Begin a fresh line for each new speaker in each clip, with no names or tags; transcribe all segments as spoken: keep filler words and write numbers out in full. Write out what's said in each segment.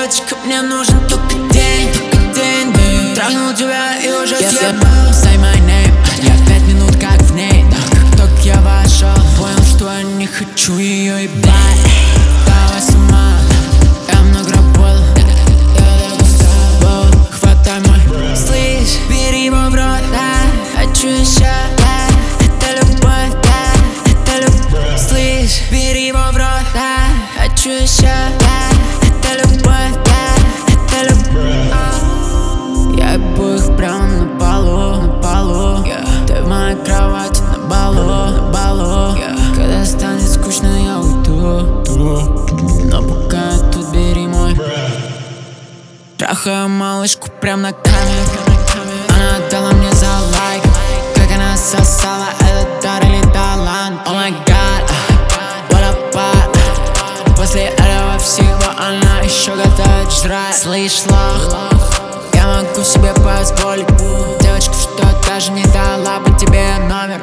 девочка, мне нужен только день, только день, день. Трахнул тебя и уже съебал.
Say my name, я пять минут как в ней. Как только я вошел, понял, что я не хочу ее ебать. Давай сама, я много работал, я устал. Хватай мой,
слышь, бери его в рот, да. Хочу еще, да. Это любовь, да. Это любовь. Слышь, бери его в рот, да. Хочу еще, да. Это любовь, да. Это любовь.
я ебу их прямо на полу, на полу, yeah. Ты в моей кровати на балу, на балу, yeah. Когда станет скучно, я уйду, но пока я тут, бери мой. Трахаю малышку прям на камеру. Она дала мне за лайк, как она сосала этот дар или талант. О май гад, водопад. После этого всего она еще готовит жрать. Слышь, лох, я могу себе позволить девочку, что даже не дала бы тебе номер.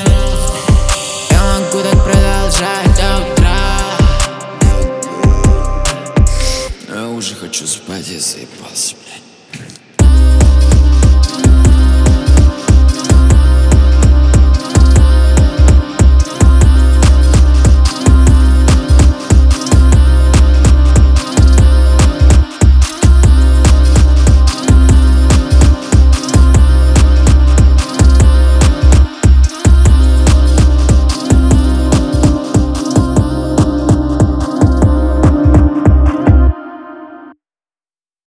Я могу так продолжать до утра, но я уже хочу спать, я заебался, блядь.